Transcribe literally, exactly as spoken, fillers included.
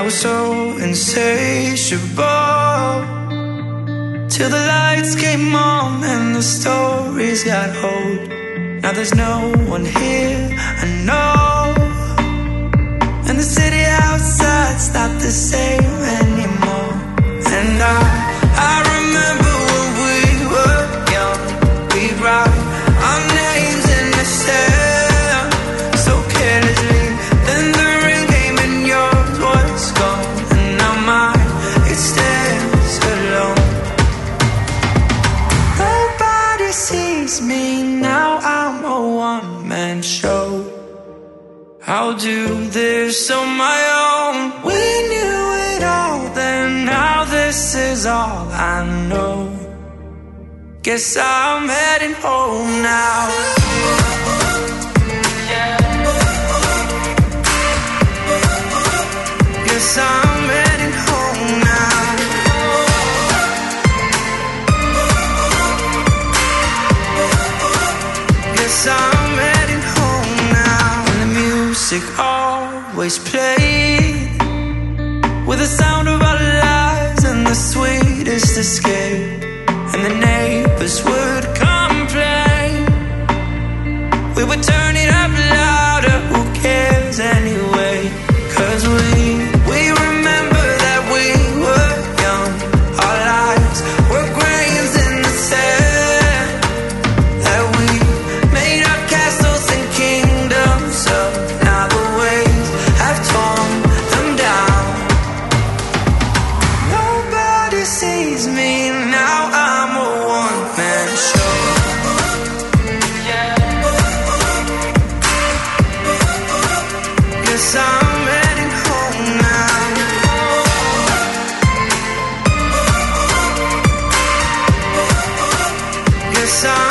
was so insatiable, till the lights came on and the stories got old. Now there's no one here I know, and the city outside's not the same anymore. And I, I remember when we were young, we'd write our names in the sand so carelessly. Then the ring came and yours was gone, and now mine, it stands alone. Nobody sees me now, I'm a one-man show. I'll do this on my own. We knew it all then, now this is all I know. Guess I'm heading home now. Guess I'm heading home now. Guess I'm heading home now. And the music always played with the sound of our lives and the sweetest escape. And the neighbors would complain, we would turn it up louder, who cares anyway? Cause we, we remember that we were young, our lives were grains in the sand, that we made our castles and kingdoms up. Now the waves have torn them down. Nobody sees me now, I'm a one-man show. Guess I'm heading home now. Guess I'm